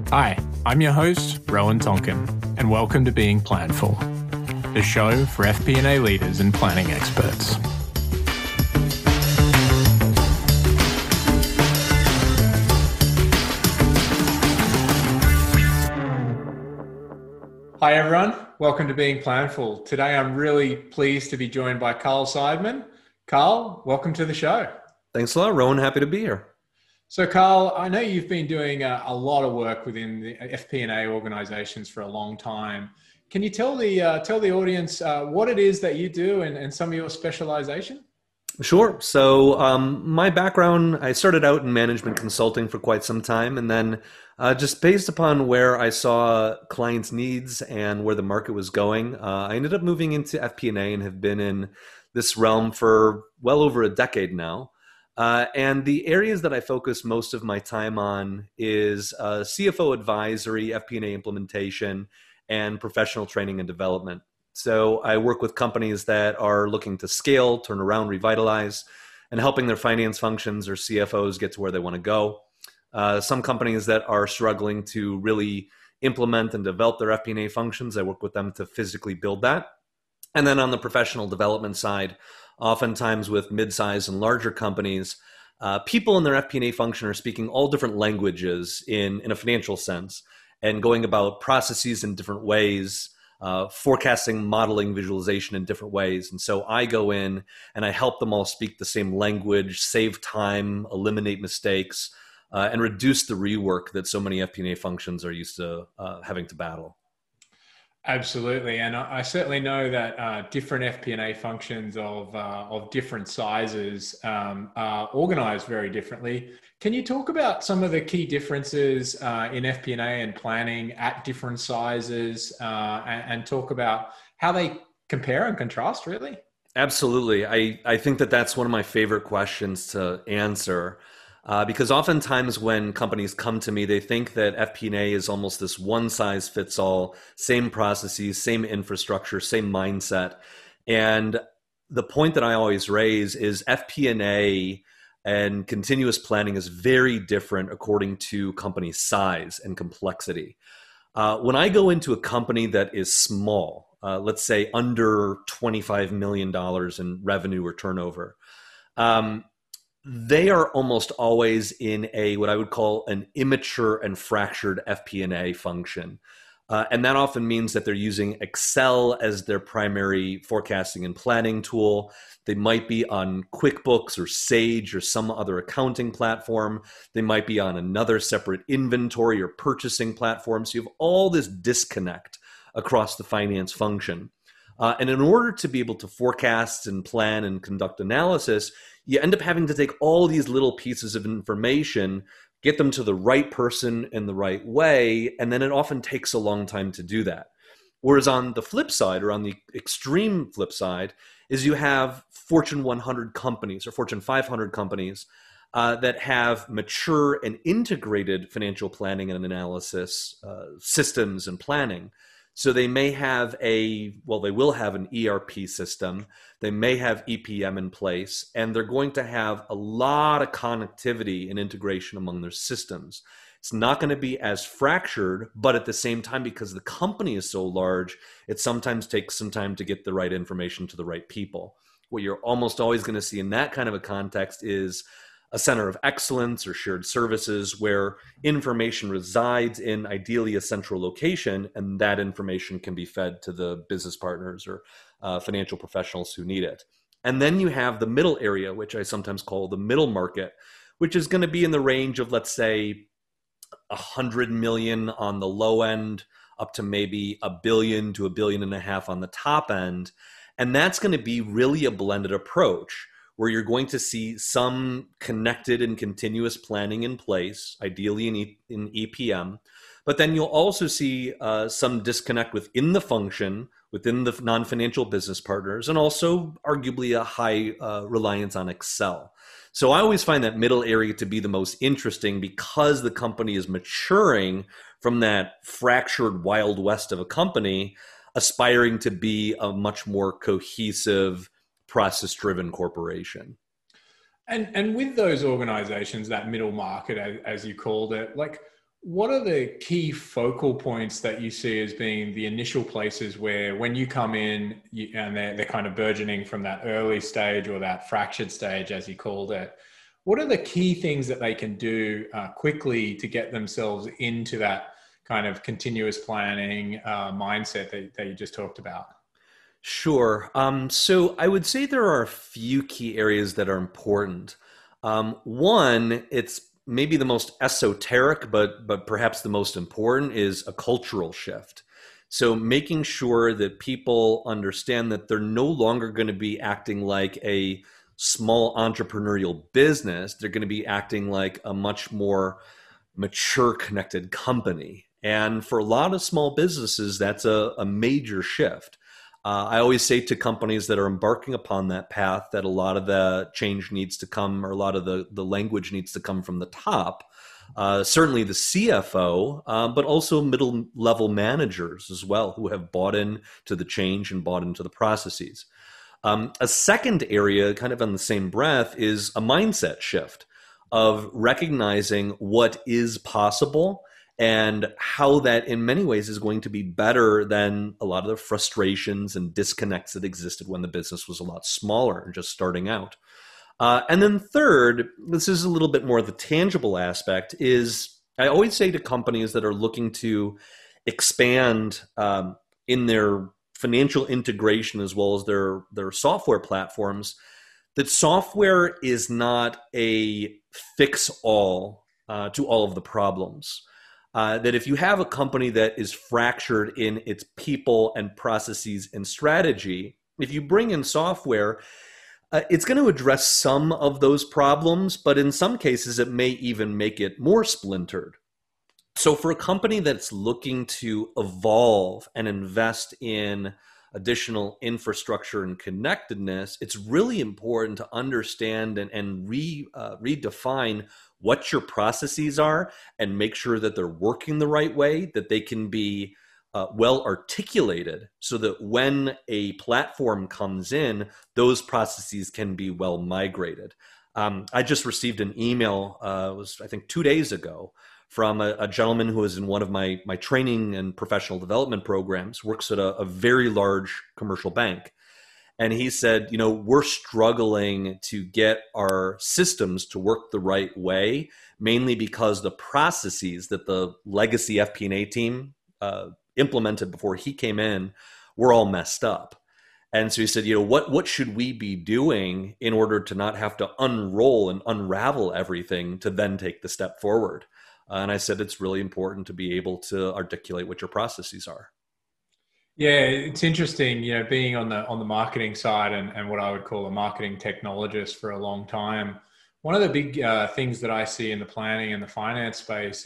Hi, I'm your host, Rowan Tonkin, and welcome to Being Planful, the show for FP&A leaders and planning experts. Hi everyone, welcome to Being Planful. Today I'm really pleased to be joined by Carl Seidman. Carl, welcome to the show. Thanks a lot, Rowan. Happy to be here. So Carl, I know you've been doing a lot of work within the FP&A organizations for a long time. Can you tell the audience what it is that you do and some of your specialization? Sure. So my background, I started out in management consulting for quite some time, and then just based upon where I saw clients' needs and where the market was going, I ended up moving into FP&A and have been in this realm for well over a decade now. And the areas that I focus most of my time on is CFO advisory, FP&A implementation, and professional training and development. So I work with companies that are looking to scale, turn around, revitalize, and helping their finance functions or CFOs get to where they want to go. Some companies that are struggling to really implement and develop their FP&A functions, I work with them to physically build that. And then on the professional development side, oftentimes with mid-size and larger companies, people in their FP&A function are speaking all different languages in a financial sense and going about processes in different ways, forecasting, modeling, visualization in different ways. And so I go in and I help them all speak the same language, save time, eliminate mistakes, and reduce the rework that so many FP&A functions are used to having to battle. Absolutely, and I certainly know that different FP&A functions of different sizes are organized very differently. Can you talk about some of the key differences in FP&A and planning at different sizes and talk about how they compare and contrast, really? Absolutely. I think that that's one of my favorite questions to answer. Because oftentimes when companies come to me, they think that FP&A is almost this one size fits all, same processes, same infrastructure, same mindset. And the point that I always raise is FP&A and continuous planning is very different according to company size and complexity. When I go into a company that is small, let's say under $25 million in revenue or turnover, they are almost always in what I would call an immature and fractured FP&A function. And that often means that they're using Excel as their primary forecasting and planning tool. They might be on QuickBooks or Sage or some other accounting platform. They might be on another separate inventory or purchasing platform. So you have all this disconnect across the finance function. And in order to be able to forecast and plan and conduct analysis, you end up having to take all these little pieces of information, get them to the right person in the right way, and then it often takes a long time to do that. Whereas on the flip side, or on the extreme flip side, is you have Fortune 100 companies or Fortune 500 companies that have mature and integrated financial planning and analysis systems and planning. So they may have they will have an ERP system. They may have EPM in place, and they're going to have a lot of connectivity and integration among their systems. It's not going to be as fractured, but at the same time, because the company is so large, it sometimes takes some time to get the right information to the right people. What you're almost always going to see in that kind of a context is a center of excellence or shared services where information resides in ideally a central location, and that information can be fed to the business partners or financial professionals who need it. And then you have the middle area, which I sometimes call the middle market, which is going to be in the range of, let's say, 100 million on the low end, up to maybe $1 billion to $1.5 billion on the top end. And that's going to be really a blended approach, where you're going to see some connected and continuous planning in place, ideally in EPM. But then you'll also see some disconnect within the function, within the non-financial business partners, and also arguably a high reliance on Excel. So I always find that middle area to be the most interesting because the company is maturing from that fractured Wild West of a company, aspiring to be a much more cohesive, process-driven corporation. And with those organizations, that middle market, as you called it, like What are the key focal points that you see as being the initial places where, when you come in and they're kind of burgeoning from that early stage or that fractured stage, as you called it, what are the key things that they can do quickly to get themselves into that kind of continuous planning mindset that you just talked about? Sure. So I would say there are a few key areas that are important. One, it's maybe the most esoteric, but perhaps the most important, is a cultural shift. So making sure that people understand that they're no longer going to be acting like a small entrepreneurial business. They're going to be acting like a much more mature, connected company. And for a lot of small businesses, that's a major shift. I always say to companies that are embarking upon that path that a lot of the change needs to come, or a lot of the language needs to come from the top. Certainly the CFO, but also middle level managers as well, who have bought in to the change and bought into the processes. A second area, kind of on the same breath, is a mindset shift of recognizing what is possible and how that in many ways is going to be better than a lot of the frustrations and disconnects that existed when the business was a lot smaller and just starting out. And then third, this is a little bit more of the tangible aspect, is I always say to companies that are looking to expand in their financial integration as well as their software platforms, that software is not a fix-all to all of the problems. That if you have a company that is fractured in its people and processes and strategy, if you bring in software, it's going to address some of those problems, but in some cases, it may even make it more splintered. So for a company that's looking to evolve and invest in additional infrastructure and connectedness, it's really important to understand and redefine what your processes are and make sure that they're working the right way, that they can be well articulated so that when a platform comes in, those processes can be well migrated. I just received an email, it was I think 2 days ago, from a gentleman who is in one of my training and professional development programs, works at a very large commercial bank. And he said, we're struggling to get our systems to work the right way, mainly because the processes that the legacy FP&A team implemented before he came in were all messed up. And so he said, what should we be doing in order to not have to unroll and unravel everything to then take the step forward? And I said, it's really important to be able to articulate what your processes are. Yeah, it's interesting, being on the marketing side and what I would call a marketing technologist for a long time. One of the big things that I see in the planning and the finance space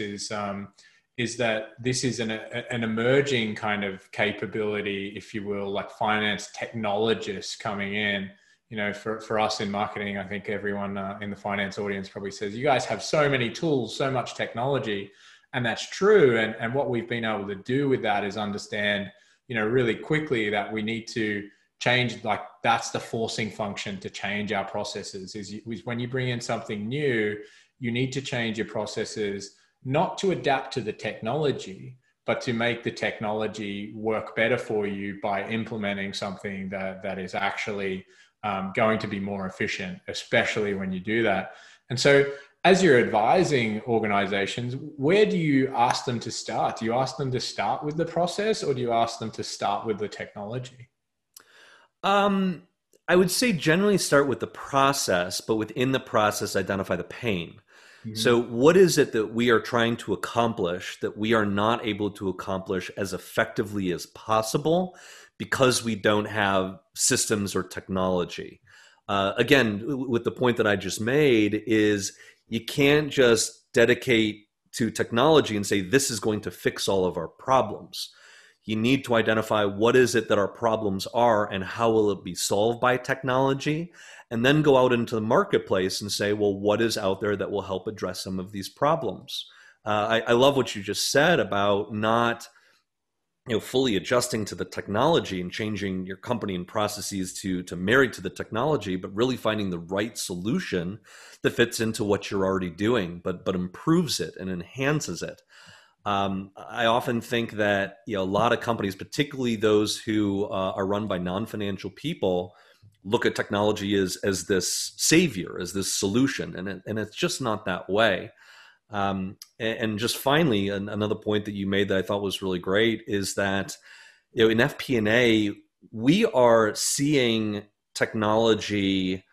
is that this is an emerging kind of capability, if you will, like finance technologists coming in. For us in marketing, I think everyone in the finance audience probably says, you guys have so many tools, so much technology. And that's true. And what we've been able to do with that is understand, really quickly that we need to change, like that's the forcing function to change our processes is when you bring in something new, you need to change your processes, not to adapt to the technology, but to make the technology work better for you by implementing something that is actually going to be more efficient, especially when you do that. And so as you're advising organizations, where do you ask them to start? Do you ask them to start with the process, or do you ask them to start with the technology? I would say generally start with the process, but within the process, identify the pain. Mm-hmm. So what is it that we are trying to accomplish that we are not able to accomplish as effectively as possible because we don't have systems or technology? Again, with the point that I just made is you can't just dedicate to technology and say, this is going to fix all of our problems. You need to identify what is it that our problems are and how will it be solved by technology, and then go out into the marketplace and say, well, what is out there that will help address some of these problems? I love what you just said about not fully adjusting to the technology and changing your company and processes to marry to the technology, but really finding the right solution that fits into what you're already doing, but improves it and enhances it. I often think that a lot of companies, particularly those who are run by non-financial people, look at technology as this savior, as this solution, and it's just not that way. And just finally, another point that you made that I thought was really great is that in FP&A we are seeing technology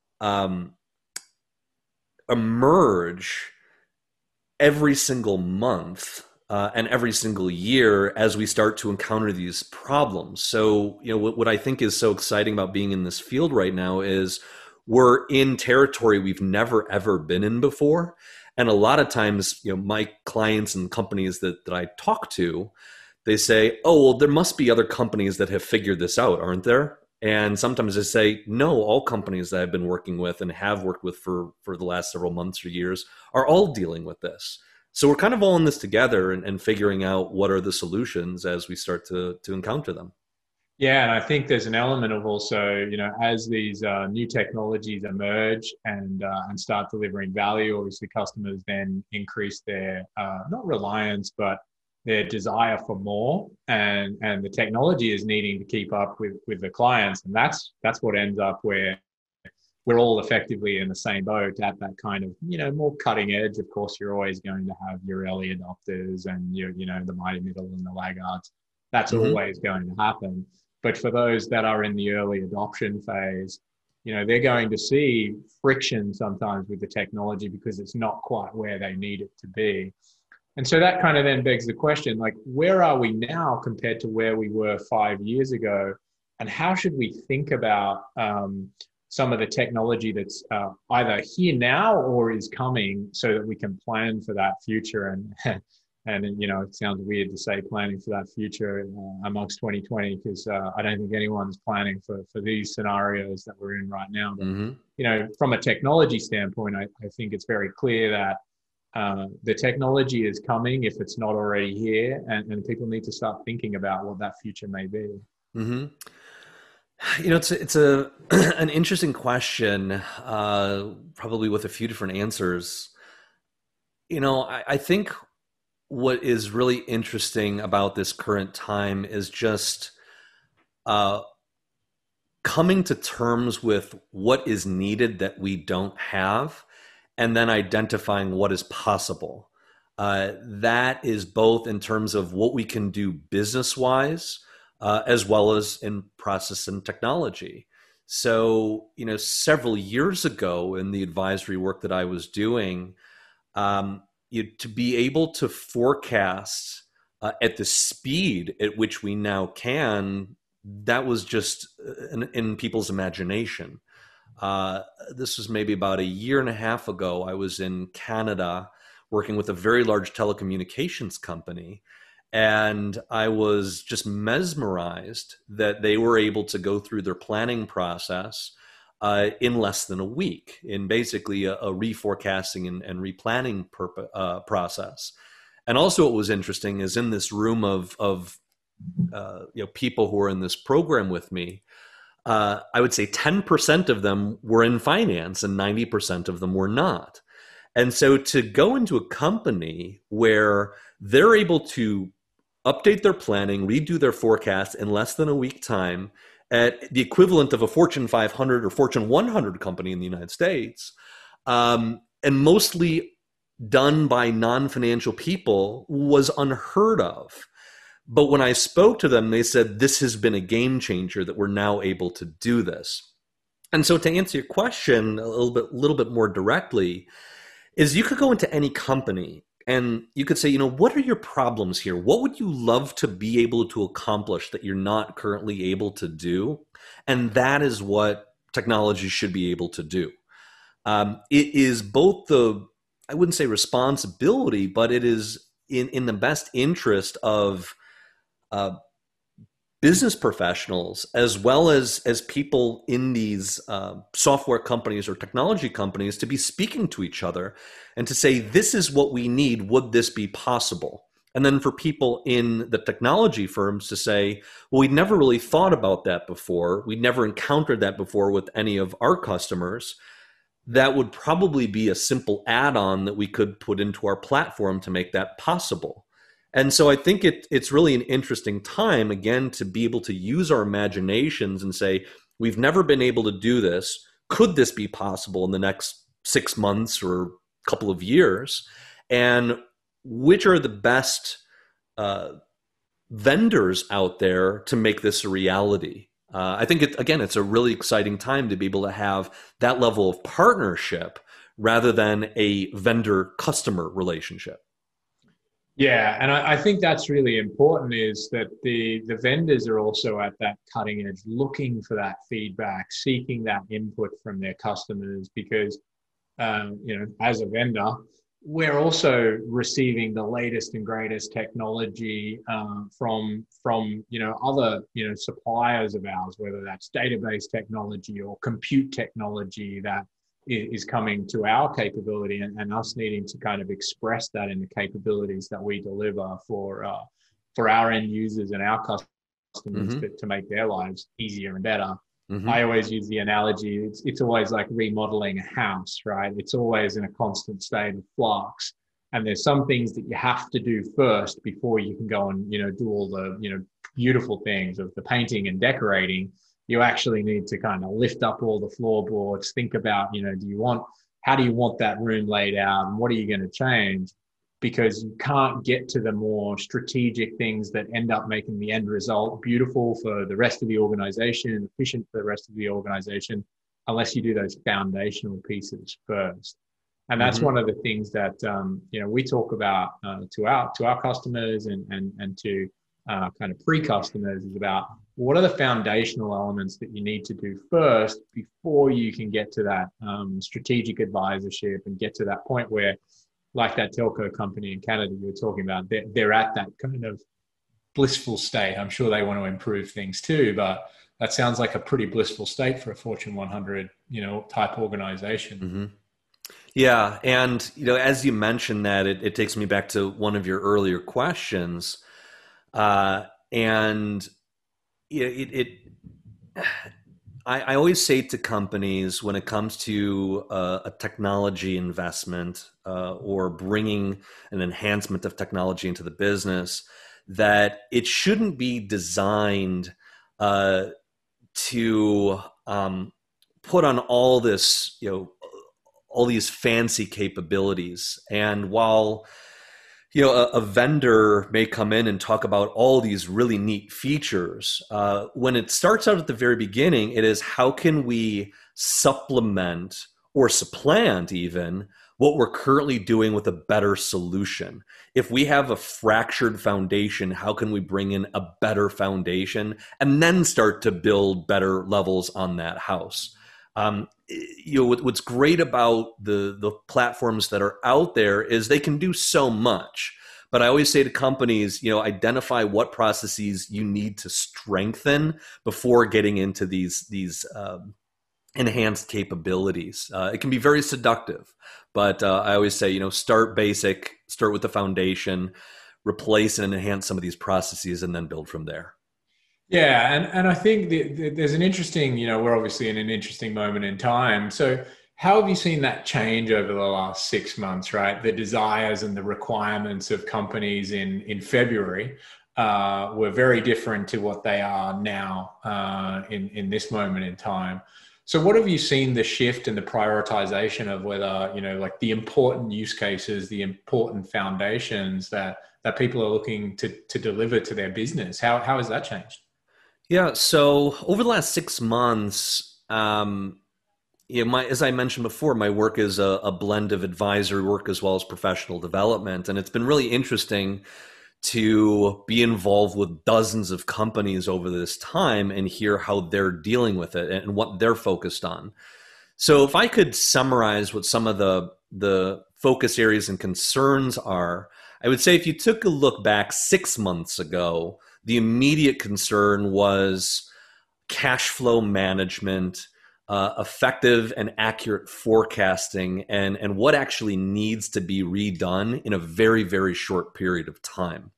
emerge every single month and every single year as we start to encounter these problems. So, what I think is so exciting about being in this field right now is we're in territory we've never ever been in before. And a lot of times, my clients and companies that I talk to, they say, oh, well, there must be other companies that have figured this out, aren't there? And sometimes I say, no, all companies that I've been working with and have worked with for the last several months or years are all dealing with this. So we're kind of all in this together and figuring out what are the solutions as we start to encounter them. Yeah, and I think there's an element of also, as these new technologies emerge and start delivering value, obviously customers then increase their not reliance, but their desire for more, and the technology is needing to keep up with the clients, and that's what ends up where we're all effectively in the same boat at that kind of more cutting edge. Of course, you're always going to have your early adopters and your the mighty middle and the laggards. That's always going to happen. But for those that are in the early adoption phase, they're going to see friction sometimes with the technology because it's not quite where they need it to be. And so that kind of then begs the question, like, where are we now compared to where we were 5 years ago? And how should we think about some of the technology that's either here now or is coming so that we can plan for that future? And it sounds weird to say planning for that future amongst 2020 because I don't think anyone's planning for these scenarios that we're in right now. But, from a technology standpoint, I think it's very clear that the technology is coming if it's not already here, and people need to start thinking about what that future may be. It's an interesting question, probably with a few different answers. I think what is really interesting about this current time is just coming to terms with what is needed that we don't have, and then identifying what is possible. That is both in terms of what we can do business-wise, as well as in process and technology. So, several years ago in the advisory work that I was doing, to be able to forecast at the speed at which we now can, that was just in people's imagination. This was maybe about a year and a half ago. I was in Canada working with a very large telecommunications company, and I was just mesmerized that they were able to go through their planning process in less than a week, in basically a reforecasting and replanning process. And also what was interesting is in this room of people who are in this program with me, I would say 10% of them were in finance and 90% of them were not. And so to go into a company where they're able to update their planning, redo their forecast in less than a week time, at the equivalent of a Fortune 500 or Fortune 100 company in the United States, and mostly done by non-financial people, was unheard of. But when I spoke to them, they said, this has been a game changer that we're now able to do this. And so to answer your question a little bit more directly, is you could go into any company and you could say, what are your problems here? What would you love to be able to accomplish that you're not currently able to do? And that is what technology should be able to do. It is both I wouldn't say responsibility, but it is in the best interest of business professionals as well as people in these software companies or technology companies to be speaking to each other and to say, this is what we need. Would this be possible? And then for people in the technology firms to say, well, we'd never really thought about that before. We'd never encountered that before with any of our customers. That would probably be a simple add-on that we could put into our platform to make that possible. And so I think it's really an interesting time, again, to be able to use our imaginations and say, we've never been able to do this. Could this be possible in the next 6 months or a couple of years? And which are the best vendors out there to make this a reality? I think, it's a really exciting time to be able to have that level of partnership rather than a vendor-customer relationship. Yeah, and I think that's really important, is that the vendors are also at that cutting edge, looking for that feedback, seeking that input from their customers, because as a vendor, we're also receiving the latest and greatest technology from other suppliers of ours, whether that's database technology or compute technology that is coming to our capability, and us needing to kind of express that in the capabilities that we deliver for our end users and our customers to make their lives easier and better. I always use the analogy, it's always like remodeling a house, right? It's always in a constant state of flux. And there's some things that you have to do first before you can go and, do all the, beautiful things of the painting and decorating. You actually need to kind of lift up all the floorboards, think about, how do you want that room laid out, and what are you going to change? Because you can't get to the more strategic things that end up making the end result beautiful for the rest of the organization, efficient for the rest of the organization, unless you do those foundational pieces first. And that's one of the things that we talk about to our customers and to kind of pre-customers, is about what are the foundational elements that you need to do first before you can get to that strategic advisorship and get to that point where, like that telco company in Canada you were talking about, they're at that kind of blissful state. I'm sure they want to improve things too, but that sounds like a pretty blissful state for a Fortune 100, type organization. Yeah. And, as you mentioned that, it takes me back to one of your earlier questions. And I always say to companies, when it comes to a technology investment or bringing an enhancement of technology into the business, that it shouldn't be designed to put on all this, all these fancy capabilities. And while a vendor may come in and talk about all these really neat features, when it starts out at the very beginning, it is, how can we supplement or supplant even what we're currently doing with a better solution? If we have a fractured foundation, how can we bring in a better foundation and then start to build better levels on that house? What's great about the platforms that are out there is they can do so much. But I always say to companies, identify what processes you need to strengthen before getting into these enhanced capabilities. It can be very seductive, but I always say, start basic, start with the foundation, replace and enhance some of these processes, and then build from there. Yeah, and I think there's an interesting, we're obviously in an interesting moment in time. So how have you seen that change over the last 6 months, right? The desires and the requirements of companies in February were very different to what they are now in this moment in time. So what have you seen the shift and the prioritization of whether, like the important use cases, the important foundations that people are looking to deliver to their business? How has that changed? Yeah, so over the last 6 months, as I mentioned before, my work is a blend of advisory work as well as professional development, and it's been really interesting to be involved with dozens of companies over this time and hear how they're dealing with it and what they're focused on. So if I could summarize what some of the focus areas and concerns are, I would say if you took a look back 6 months ago, the immediate concern was cash flow management, effective and accurate forecasting and what actually needs to be redone in a very, very short period of time.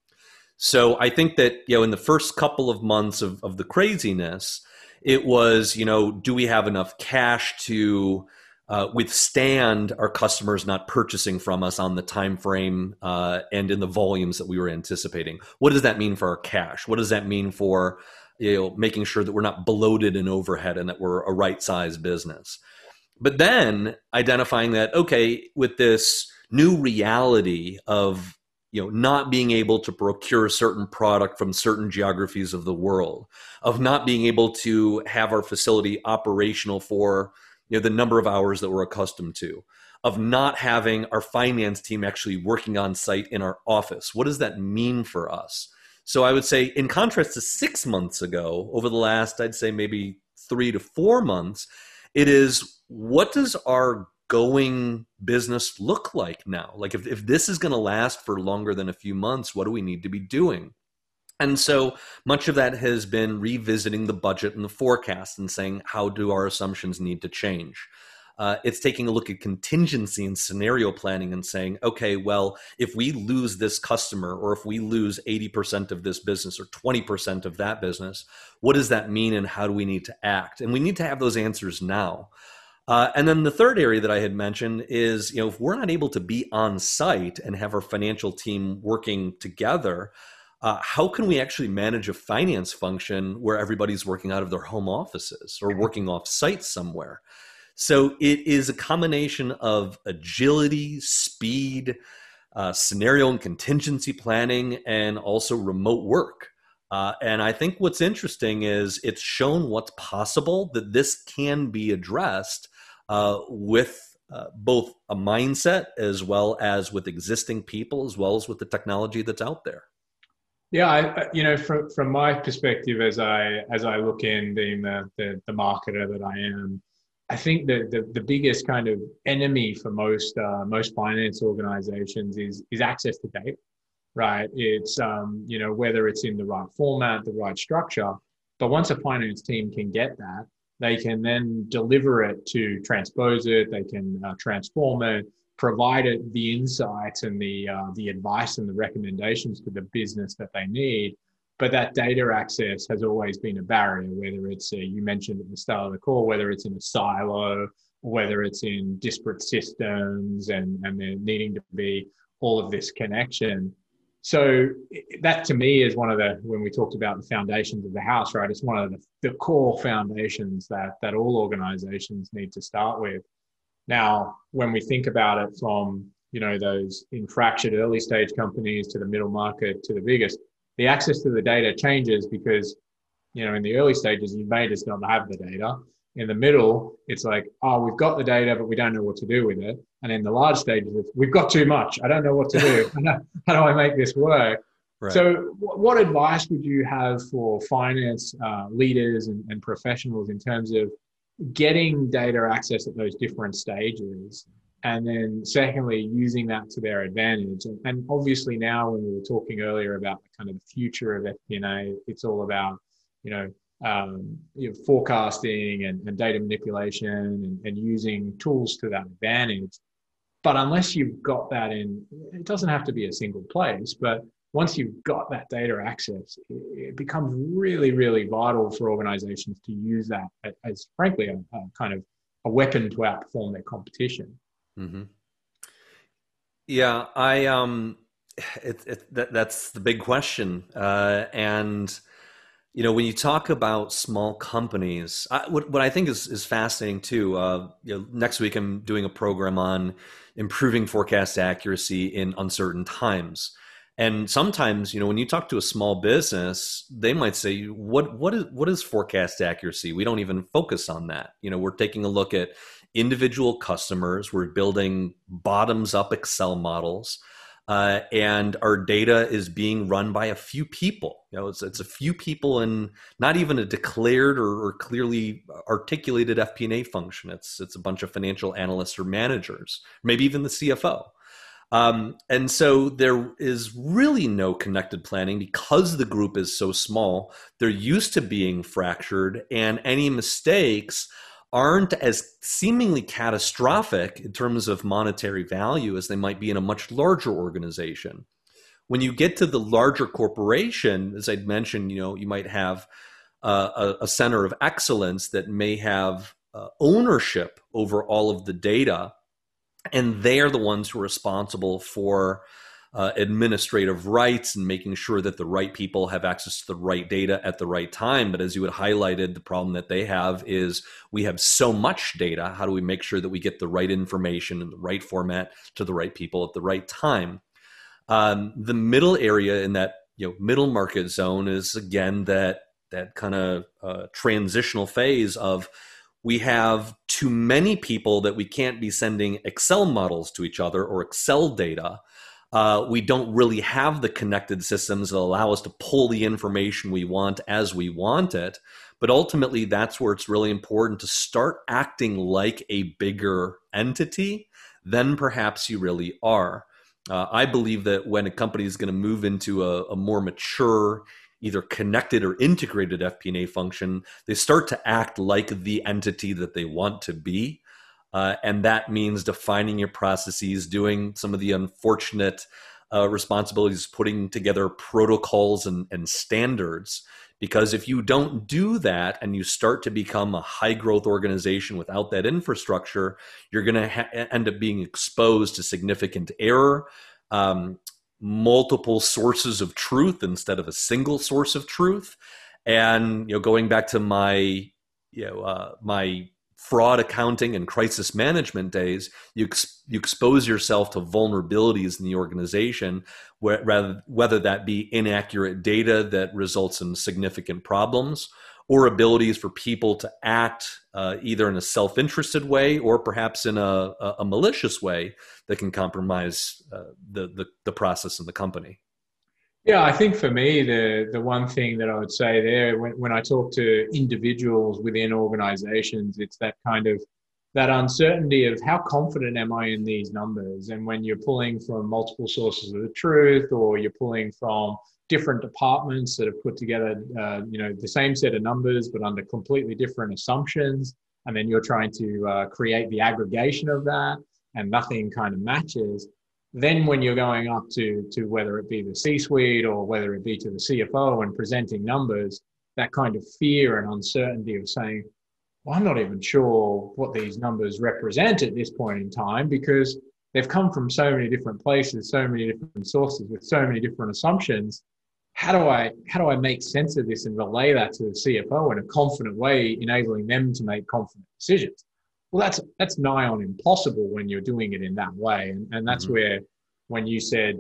So I think that, in the first couple of months of the craziness, it was, do we have enough cash to withstand our customers not purchasing from us on the time frame and in the volumes that we were anticipating? What does that mean for our cash? What does that mean for making sure that we're not bloated in overhead and that we're a right-sized business? But then identifying that, okay, with this new reality of not being able to procure a certain product from certain geographies of the world, of not being able to have our facility operational for the number of hours that we're accustomed to, of not having our finance team actually working on site in our office. What does that mean for us? So I would say, in contrast to 6 months ago, over the last, I'd say maybe 3 to 4 months, it is, what does our going business look like now? Like if this is going to last for longer than a few months, what do we need to be doing? And so much of that has been revisiting the budget and the forecast and saying, how do our assumptions need to change? It's taking a look at contingency and scenario planning and saying, okay, well, if we lose this customer, or if we lose 80% of this business or 20% of that business, what does that mean and how do we need to act? And we need to have those answers now. And then the third area that I had mentioned is, if we're not able to be on site and have our financial team working together, how can we actually manage a finance function where everybody's working out of their home offices or working off site somewhere? So it is a combination of agility, speed, scenario and contingency planning, and also remote work. And I think what's interesting is it's shown what's possible, that this can be addressed with both a mindset as well as with existing people, as well as with the technology that's out there. Yeah, from my perspective, as I look in, being the marketer that I am, I think that the biggest kind of enemy for most finance organizations is access to data, right? It's whether it's in the right format, the right structure, but once a finance team can get that, they can then deliver it to transpose it. They can transform it, provide it the insights and the advice and the recommendations to the business that they need. But that data access has always been a barrier, whether it's, you mentioned at the start of the call, whether it's in a silo, or whether it's in disparate systems and there needing to be all of this connection. So that to me is one of when we talked about the foundations of the house, right? It's one of the core foundations that all organizations need to start with. Now, when we think about it from, those fractured early stage companies to the middle market to the biggest, the access to the data changes because, in the early stages, you may just not have the data. In the middle, it's like, oh, we've got the data, but we don't know what to do with it. And in the large stages, it's, we've got too much. I don't know what to do. How do I make this work? Right. So what advice would you have for finance leaders and professionals in terms of getting data access at those different stages? And then secondly, using that to their advantage. And obviously now, when we were talking earlier about the kind of the future of FP&A, it's all about, forecasting and data manipulation and using tools to that advantage. But unless you've got that in, it doesn't have to be a single place, but once you've got that data access, it becomes really, really vital for organizations to use that as frankly, a kind of a weapon to outperform their competition. Mm-hmm. Yeah, that's the big question. And, when you talk about small companies, what I think is fascinating too, next week I'm doing a program on improving forecast accuracy in uncertain times. And sometimes, when you talk to a small business, they might say, what is forecast accuracy? We don't even focus on that. We're taking a look at individual customers. We're building bottoms up Excel models. And our data is being run by a few people. It's a few people and not even a declared or clearly articulated FP&A function. It's a bunch of financial analysts or managers, maybe even the CFO. And so there is really no connected planning because the group is so small. They're used to being fractured, and any mistakes aren't as seemingly catastrophic in terms of monetary value as they might be in a much larger organization. When you get to the larger corporation, as I'd mentioned, you might have a center of excellence that may have ownership over all of the data, and they're the ones who are responsible for administrative rights and making sure that the right people have access to the right data at the right time. But as you had highlighted, the problem that they have is we have so much data. How do we make sure that we get the right information in the right format to the right people at the right time? The middle area in that middle market zone is, again, that kind of transitional phase of we have too many people that we can't be sending Excel models to each other or Excel data. We don't really have the connected systems that allow us to pull the information we want as we want it. But ultimately, that's where it's really important to start acting like a bigger entity than perhaps you really are. I believe that when a company is going to move into a more mature, either connected or integrated FP&A function, they start to act like the entity that they want to be. And that means defining your processes, doing some of the unfortunate responsibilities, putting together protocols and standards. Because if you don't do that and you start to become a high growth organization without that infrastructure, you're going to end up being exposed to significant error, multiple sources of truth instead of a single source of truth. And going back to my my fraud accounting and crisis management days, you expose yourself to vulnerabilities in the organization, whether that be inaccurate data that results in significant problems, or abilities for people to act either in a self-interested way or perhaps in a malicious way that can compromise the process in the company. Yeah, I think for me, the one thing that I would say there, when I talk to individuals within organizations, it's that kind of that uncertainty of how confident am I in these numbers? And when you're pulling from multiple sources of the truth, or you're pulling from different departments that have put together, the same set of numbers, but under completely different assumptions, and then you're trying to create the aggregation of that, and nothing kind of matches. Then when you're going up to whether it be the C-suite or whether it be to the CFO and presenting numbers, that kind of fear and uncertainty of saying, well, I'm not even sure what these numbers represent at this point in time, because they've come from so many different places, so many different sources with so many different assumptions. How do I make sense of this and relay that to the CFO in a confident way, enabling them to make confident decisions? Well, that's nigh on impossible when you're doing it in that way. And that's where, when you said,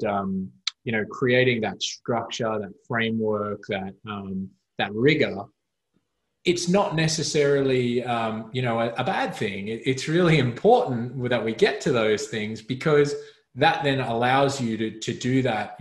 creating that structure, that framework, that rigor, it's not necessarily, a bad thing. It's really important that we get to those things, because that then allows you to do that,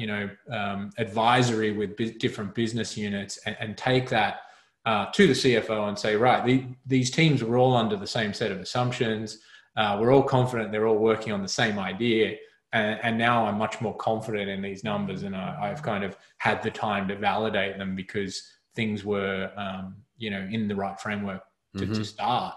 advisory with different business units and take that to the CFO and say, right, these teams were all under the same set of assumptions. We're all confident they're all working on the same idea. And now I'm much more confident in these numbers, and I've kind of had the time to validate them because things were, in the right framework to start.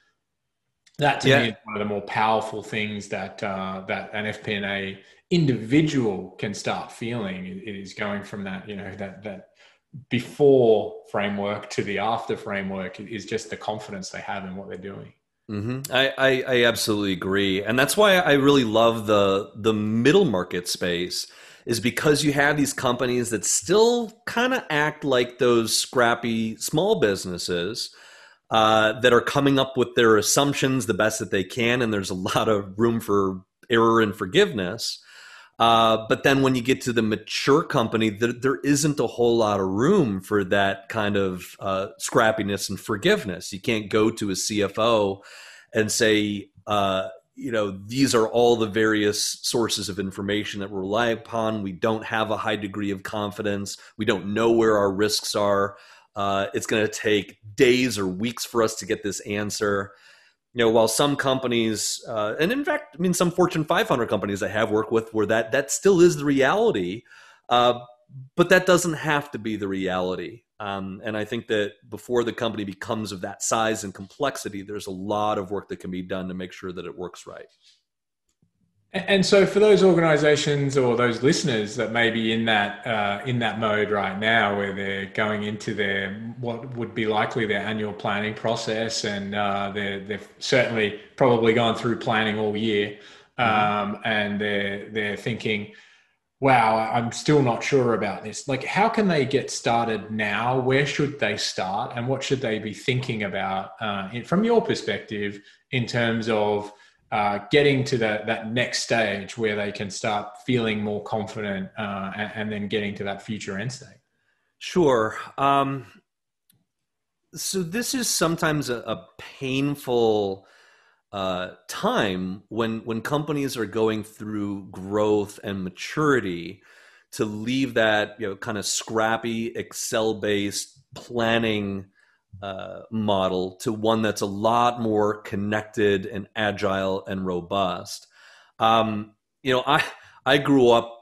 That to me is one of the more powerful things that an FP&A individual can start feeling. It is going from that, that before framework to the after framework is just the confidence they have in what they're doing. I absolutely agree. And that's why I really love the middle market space, is because you have these companies that still kind of act like those scrappy small businesses that are coming up with their assumptions the best that they can. And there's a lot of room for error and forgiveness. But then when you get to the mature company, there isn't a whole lot of room for that kind of scrappiness and forgiveness. You can't go to a CFO and say, these are all the various sources of information that we rely upon. We don't have a high degree of confidence. We don't know where our risks are. It's going to take days or weeks for us to get this answer. While some companies, and in fact, some Fortune 500 companies I have worked with, where that still is the reality, but that doesn't have to be the reality. And I think that before the company becomes of that size and complexity, there's a lot of work that can be done to make sure that it works right. And so, for those organizations or those listeners that may be in that mode right now, where they're going into their what would be likely their annual planning process, and they've certainly probably gone through planning all year, and they're thinking, "Wow, I'm still not sure about this." Like, how can they get started now? Where should they start, and what should they be thinking about from your perspective in terms of getting to that next stage where they can start feeling more confident and then getting to that future end state? Sure. So this is sometimes a painful time when companies are going through growth and maturity, to leave that kind of scrappy Excel-based planning model to one that's a lot more connected and agile and robust. I grew up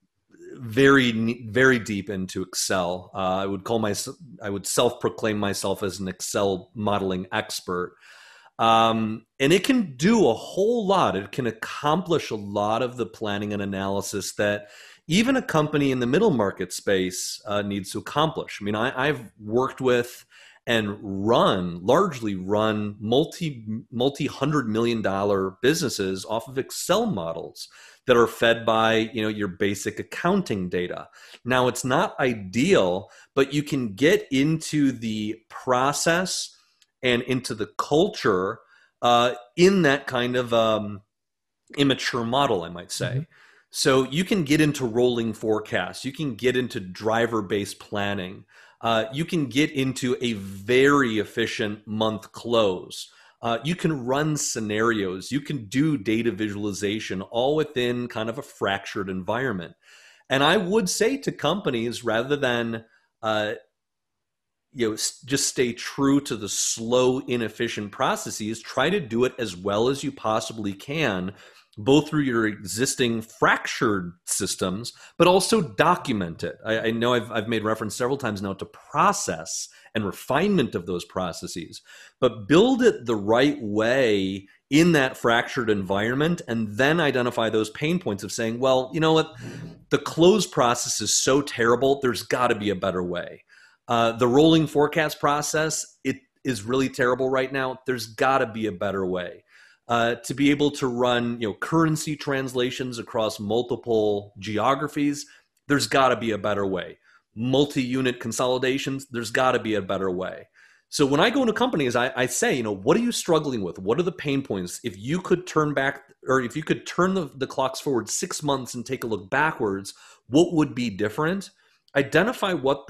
very deep into Excel. I would self-proclaim myself as an Excel modeling expert. And it can do a whole lot. It can accomplish a lot of the planning and analysis that even a company in the middle market space needs to accomplish. I mean, I've worked with and largely run multi-$100 million businesses off of Excel models that are fed by your basic accounting data. Now, it's not ideal, but you can get into the process and into the culture in that kind of immature model, I might say. So you can get into rolling forecasts. You can get into driver-based planning. You can get into a very efficient month close. You can run scenarios. You can do data visualization, all within kind of a fractured environment. And I would say to companies, rather than just stay true to the slow, inefficient processes, try to do it as well as you possibly can, both through your existing fractured systems, but also document it. I know I've made reference several times now to process and refinement of those processes, but build it the right way in that fractured environment, and then identify those pain points of saying, well, you know what, the close process is so terrible, there's got to be a better way. The rolling forecast process, it is really terrible right now, there's got to be a better way. To be able to run currency translations across multiple geographies, there's got to be a better way. Multi-unit consolidations, there's got to be a better way. So when I go into companies, I say, what are you struggling with? What are the pain points? If you could turn back, or if you could turn the clocks forward 6 months and take a look backwards, what would be different? Identify what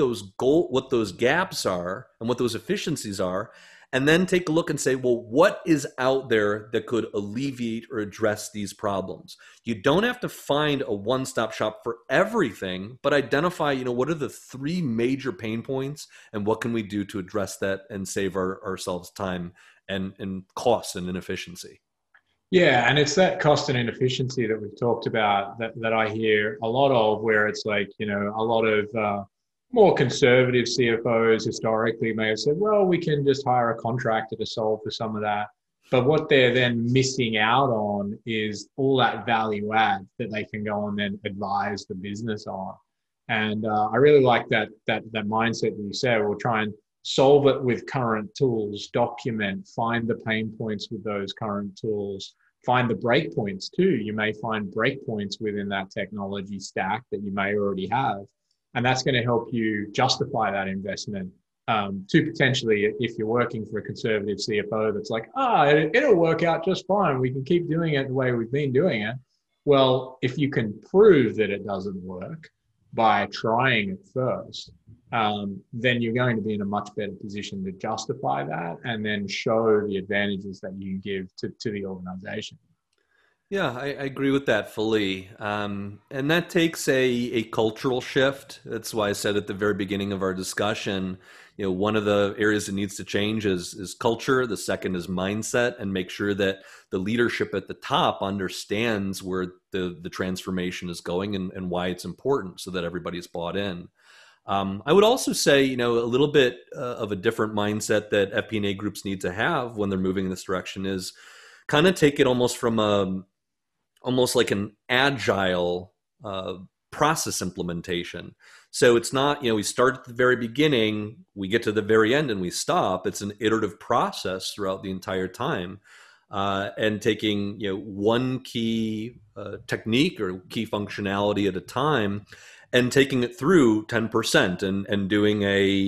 those gaps are and what those efficiencies are, and then take a look and say, well, what is out there that could alleviate or address these problems? You don't have to find a one-stop shop for everything, but identify, what are the 3 major pain points, and what can we do to address that and save ourselves time and cost and inefficiency? Yeah, and it's that cost and inefficiency that we've talked about that I hear a lot of, where it's like, a lot of more conservative CFOs historically may have said, well, we can just hire a contractor to solve for some of that. But what they're then missing out on is all that value add that they can go and then advise the business on. And I really like that mindset that you said. We'll try and solve it with current tools, document, find the pain points with those current tools, find the breakpoints too. You may find breakpoints within that technology stack that you may already have. And that's going to help you justify that investment to potentially, if you're working for a conservative CFO that's like, it'll work out just fine, we can keep doing it the way we've been doing it. Well, if you can prove that it doesn't work by trying it first, then you're going to be in a much better position to justify that and then show the advantages that you give to the organization. Yeah, I agree with that fully. And that takes a cultural shift. That's why I said at the very beginning of our discussion, one of the areas that needs to change is culture. The second is mindset, and make sure that the leadership at the top understands where the transformation is going and why it's important, so that everybody's bought in. I would also say, a little bit of a different mindset that FP&A groups need to have when they're moving in this direction is kind of take it almost from almost like an agile process implementation. So it's not, we start at the very beginning, we get to the very end and we stop. It's an iterative process throughout the entire time. And taking, one key technique or key functionality at a time and taking it through 10% and doing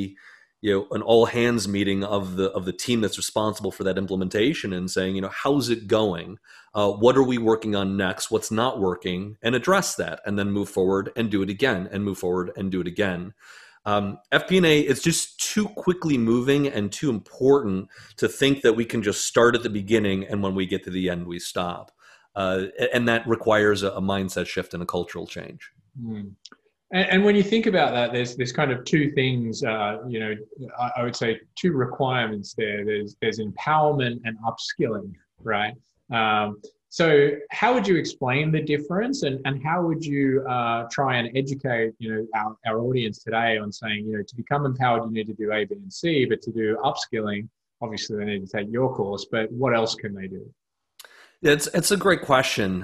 an all hands meeting of the team that's responsible for that implementation and saying, how's it going? What are we working on next? What's not working? And address that, and then move forward and do it again, and move forward and do it again. FP&A, it's just too quickly moving and too important to think that we can just start at the beginning and when we get to the end, we stop. And that requires a mindset shift and a cultural change. Mm. And when you think about that, there's kind of two things, I would say two requirements there. There's empowerment and upskilling, right? So how would you explain the difference, and how would you try and educate, our audience today on saying, to become empowered, you need to do A, B, and C, but to do upskilling, obviously they need to take your course, but what else can they do? It's a great question.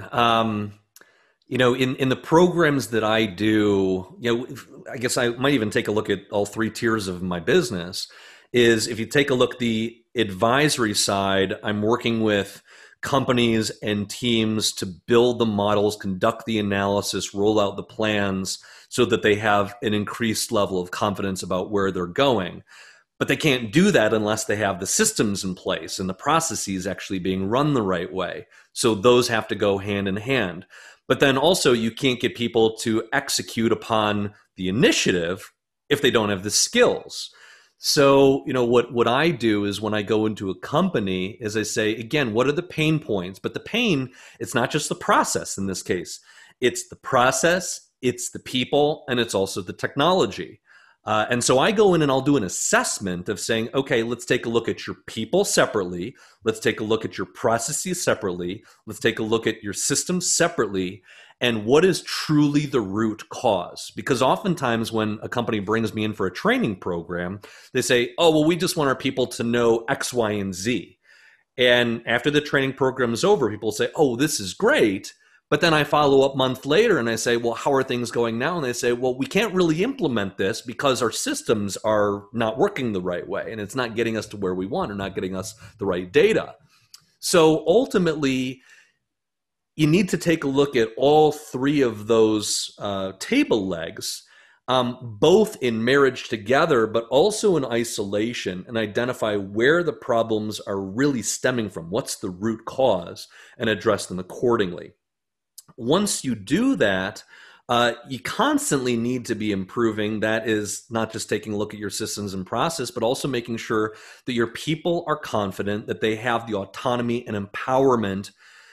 In the programs that I do, I guess I might even take a look at all three tiers of my business. Is if you take a look at the advisory side, I'm working with companies and teams to build the models, conduct the analysis, roll out the plans so that they have an increased level of confidence about where they're going. But they can't do that unless they have the systems in place and the processes actually being run the right way. So those have to go hand in hand. But then also you can't get people to execute upon the initiative if they don't have the skills. So, what I do is when I go into a company is I say, again, what are the pain points? But the pain, it's not just the process in this case. It's the process, it's the people, and it's also the technology. And so I go in and I'll do an assessment of saying, okay, let's take a look at your people separately. Let's take a look at your processes separately. Let's take a look at your systems separately. And what is truly the root cause? Because oftentimes when a company brings me in for a training program, they say, oh, well, we just want our people to know X, Y, and Z. And after the training program is over, people say, oh, this is great. But then I follow up a month later and I say, well, how are things going now? And they say, well, we can't really implement this because our systems are not working the right way and it's not getting us to where we want or not getting us the right data. So ultimately, you need to take a look at all three of those table legs, both in marriage together, but also in isolation, and identify where the problems are really stemming from. What's the root cause, and address them accordingly. Once you do that, you constantly need to be improving. That is not just taking a look at your systems and process, but also making sure that your people are confident, that they have the autonomy and empowerment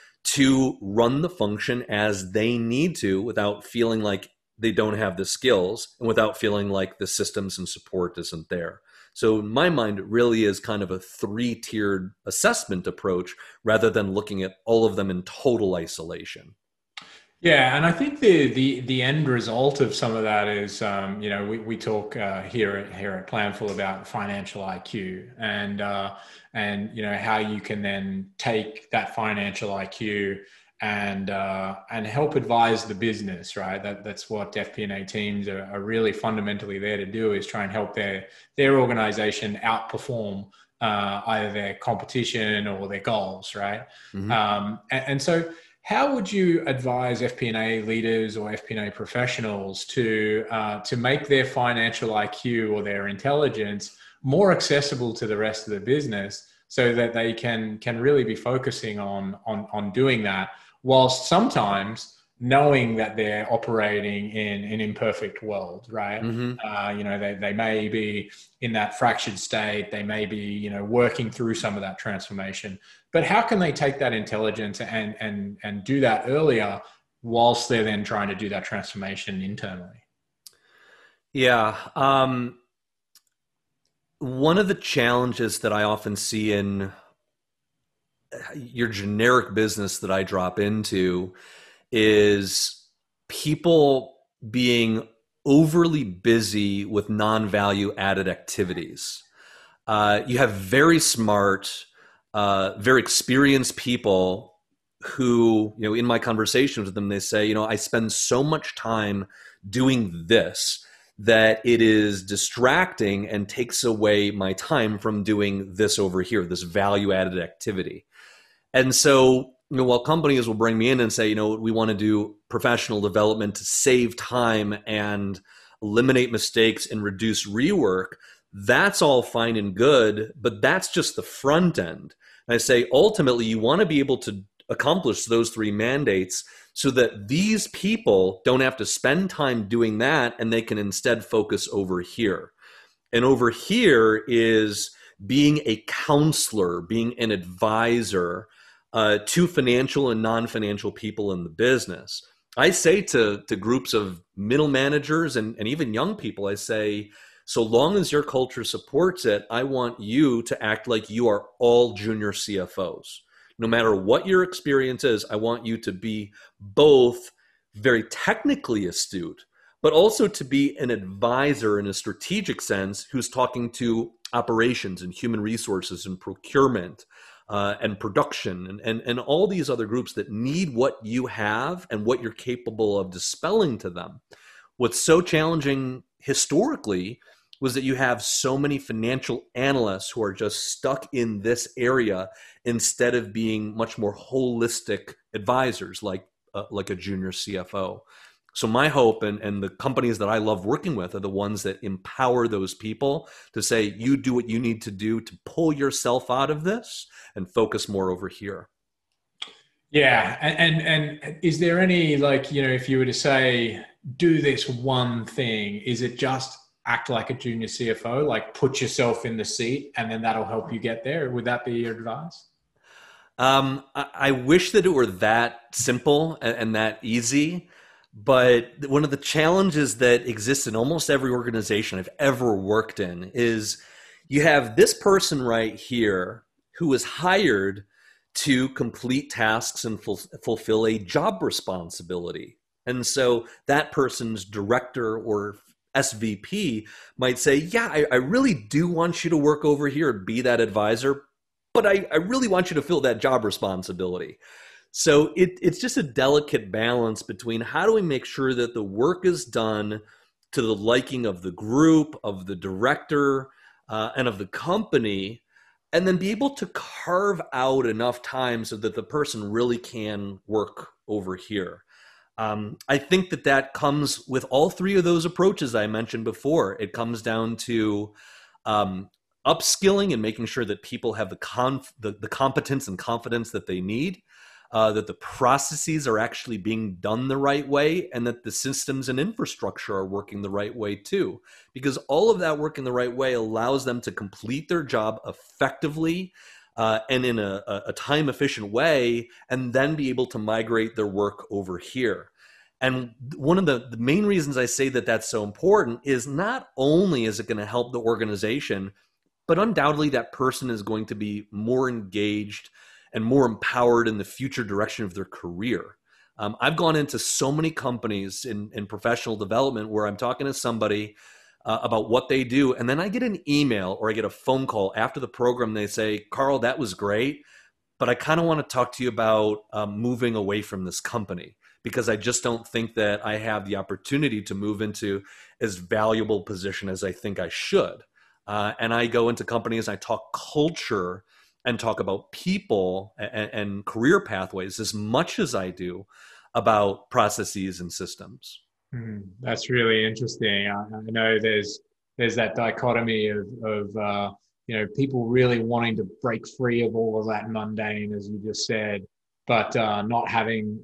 to run the function as they need to without feeling like they don't have the skills and without feeling like the systems and support isn't there. So in my mind, it really is kind of a three-tiered assessment approach rather than looking at all of them in total isolation. Yeah, and I think the end result of some of that is, we talk here at Planful about financial IQ and how you can then take that financial IQ and help advise the business, right? That's what FP&A teams are really fundamentally there to do, is try and help their organization outperform either their competition or their goals, right? Mm-hmm. And so, how would you advise FP&A leaders or FP&A professionals to make their financial IQ or their intelligence more accessible to the rest of the business, so that they can really be focusing on doing that, whilst sometimes knowing that they're operating in an imperfect world, right? Mm-hmm. They may be in that fractured state. They may be, working through some of that transformation. But how can they take that intelligence and do that earlier whilst they're then trying to do that transformation internally? Yeah. One of the challenges that I often see in your generic business that I drop into is people being overly busy with non-value added activities. You have very smart, very experienced people who, in my conversations with them, they say, I spend so much time doing this that it is distracting and takes away my time from doing this over here, this value added activity. And so, while companies will bring me in and say, we want to do professional development to save time and eliminate mistakes and reduce rework, that's all fine and good, but that's just the front end. And I say, ultimately, you want to be able to accomplish those three mandates so that these people don't have to spend time doing that and they can instead focus over here. And over here is being a counselor, being an advisor to financial and non-financial people in the business. I say to groups of middle managers and even young people, I say, so long as your culture supports it, I want you to act like you are all junior CFOs. No matter what your experience is, I want you to be both very technically astute, but also to be an advisor in a strategic sense who's talking to operations and human resources and procurement and production and all these other groups that need what you have and what you're capable of dispelling to them. What's so challenging historically was that you have so many financial analysts who are just stuck in this area instead of being much more holistic advisors like a junior CFO. So my hope and the companies that I love working with are the ones that empower those people to say, you do what you need to do to pull yourself out of this and focus more over here. Yeah. And is there any, if you were to say, do this one thing, is it just act like a junior CFO, like put yourself in the seat and then that'll help you get there? Would that be your advice? I wish that it were that simple and that easy, but one of the challenges that exists in almost every organization I've ever worked in is you have this person right here who is hired to complete tasks and fulfill a job responsibility. And so that person's director or SVP might say, yeah, I really do want you to work over here and be that advisor, but I really want you to fill that job responsibility. So it's just a delicate balance between how do we make sure that the work is done to the liking of the group, of the director, and of the company, and then be able to carve out enough time so that the person really can work over here. I think that comes with all three of those approaches I mentioned before. It comes down to upskilling and making sure that people have the competence and confidence that they need, that the processes are actually being done the right way, and that the systems and infrastructure are working the right way too. Because all of that working the right way allows them to complete their job effectively and in a time-efficient way, and then be able to migrate their work over here. And one of the main reasons I say that that's so important is not only is it going to help the organization, but undoubtedly that person is going to be more engaged and more empowered in the future direction of their career. I've gone into so many companies in professional development where I'm talking to somebody about what they do, and then I get an email or I get a phone call after the program. They say, Carl, that was great, but I kind of want to talk to you about moving away from this company because I just don't think that I have the opportunity to move into as valuable position as I think I should. And I go into companies, I talk culture and talk about people and career pathways as much as I do about processes and systems. That's really interesting. I know there's that dichotomy of people really wanting to break free of all of that mundane, as you just said, but not having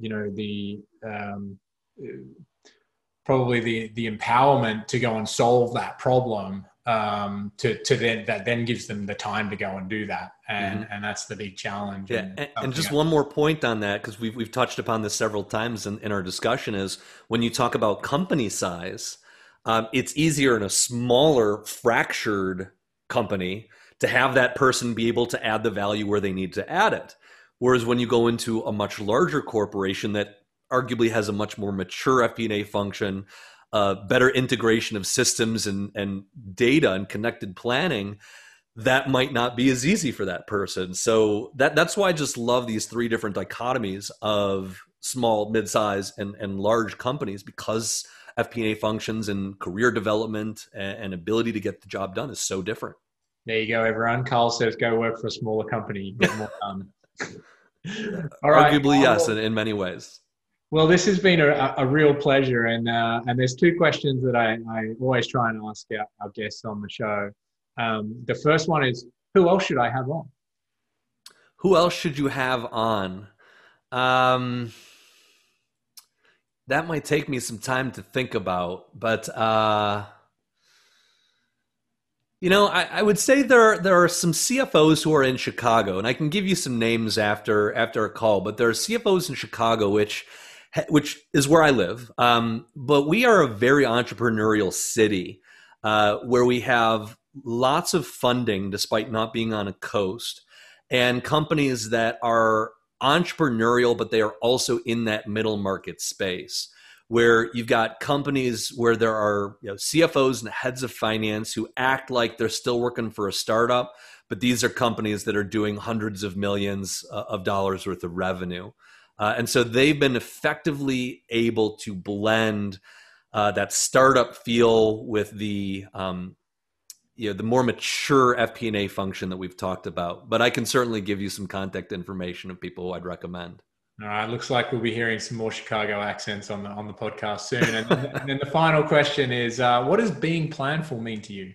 probably the empowerment to go and solve that problem. That then gives them the time to go and do that, and that's the big challenge. Yeah, and just one more point on that, because we've touched upon this several times in our discussion, is when you talk about company size, it's easier in a smaller, fractured company to have that person be able to add the value where they need to add it. Whereas when you go into a much larger corporation that arguably has a much more mature FP&A function, better integration of systems and data and connected planning, that might not be as easy for that person. So that's why I just love these three different dichotomies of small, mid-size, and large companies, because FP&A functions and career development and ability to get the job done is so different. There you go, everyone. Carl says go work for a smaller company, get more done. All right. Arguably, yes, in many ways. Well, this has been a real pleasure. And there's two questions that I always try and ask our guests on the show. The first one is, who else should I have on? Who else should you have on? That might take me some time to think about, but I would say there are some CFOs who are in Chicago, and I can give you some names after a call. But there are CFOs in Chicago, which is where I live. But we are a very entrepreneurial city where we have lots of funding, despite not being on a coast, and companies that are entrepreneurial, but they are also in that middle market space, where you've got companies where there are CFOs and heads of finance who act like they're still working for a startup, but these are companies that are doing hundreds of millions of dollars worth of revenue. And so they've been effectively able to blend that startup feel with the more mature FP&A function that we've talked about. But I can certainly give you some contact information of people who I'd recommend. All right, looks like we'll be hearing some more Chicago accents on the podcast soon. And then the final question is, what does being planful mean to you?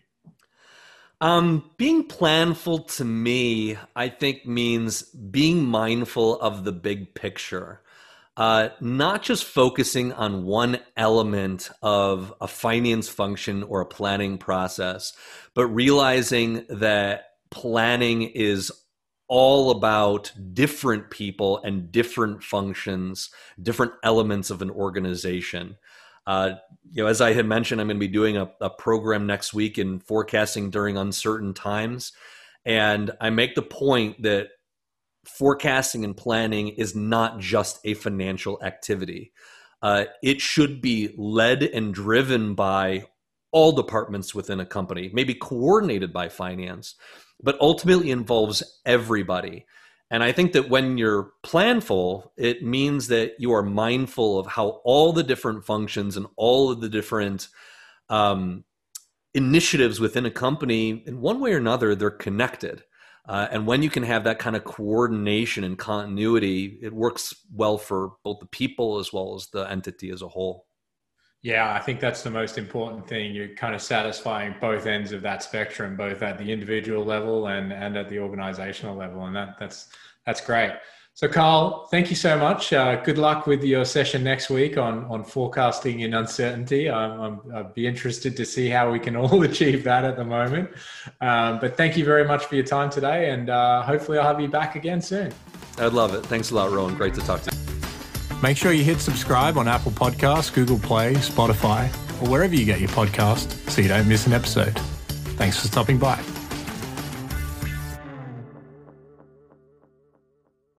Being planful to me, I think, means being mindful of the big picture. Not just focusing on one element of a finance function or a planning process, but realizing that planning is all about different people and different functions, different elements of an organization. As I had mentioned, I'm going to be doing a program next week in forecasting during uncertain times. And I make the point that forecasting and planning is not just a financial activity. It should be led and driven by all departments within a company, maybe coordinated by finance, but ultimately involves everybody. And I think that when you're planful, it means that you are mindful of how all the different functions and all of the different initiatives within a company, in one way or another, they're connected. And when you can have that kind of coordination and continuity, it works well for both the people as well as the entity as a whole. Yeah, I think that's the most important thing. You're kind of satisfying both ends of that spectrum, both at the individual level and at the organizational level. And that's great. So Carl, thank you so much. Good luck with your session next week on forecasting in uncertainty. I'd be interested to see how we can all achieve that at the moment. But thank you very much for your time today. And hopefully I'll have you back again soon. I'd love it. Thanks a lot, Rowan. Great to talk to you. Make sure you hit subscribe on Apple Podcasts, Google Play, Spotify, or wherever you get your podcast so you don't miss an episode. Thanks for stopping by.